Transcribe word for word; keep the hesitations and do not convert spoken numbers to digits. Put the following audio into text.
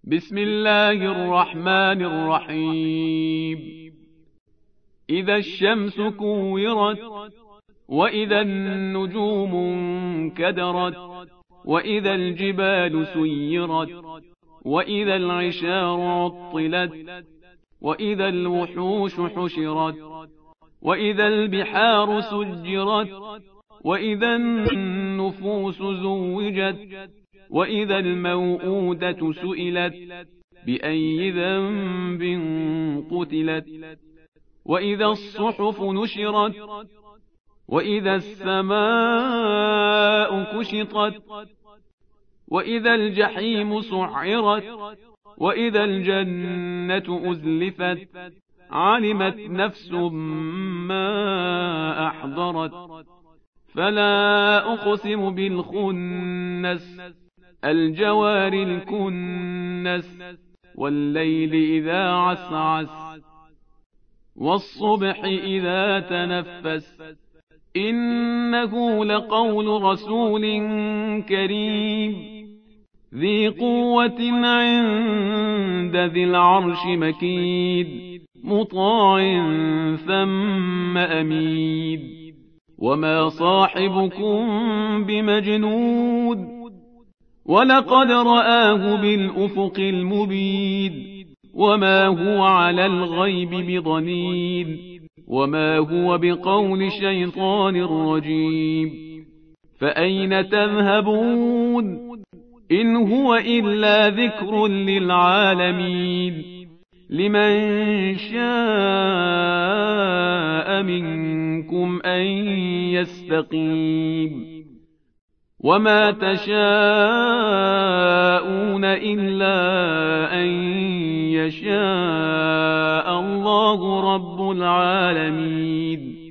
بسم الله الرحمن الرحيم إذا الشمس كورت وإذا النجوم انكدرت وإذا الجبال سيرت وإذا العشار عطلت وإذا الوحوش حشرت وإذا البحار سجرت وإذا النفوس زوجت وإذا الموءودة سئلت بأي ذنب قتلت وإذا الصحف نشرت وإذا السماء كشطت وإذا الجحيم سعرت وإذا الجنة أزلفت علمت نفس ما أحضرت فلا أقسم بالخنس الجوار الكنس والليل إذا عسعس والصبح إذا تنفس إنه لقول رسول كريم ذي قوة عند ذي العرش مكيد مطاع ثم أميد وما صاحبكم بمجنود ولقد رآه بالأفق المبين وما هو على الغيب بضنين وما هو بقول شيطان رجيم فأين تذهبون إن هو إلا ذكر للعالمين لمن شاء منكم أن يستقيم وما تشاءون إلا أن يشاء الله رب العالمين.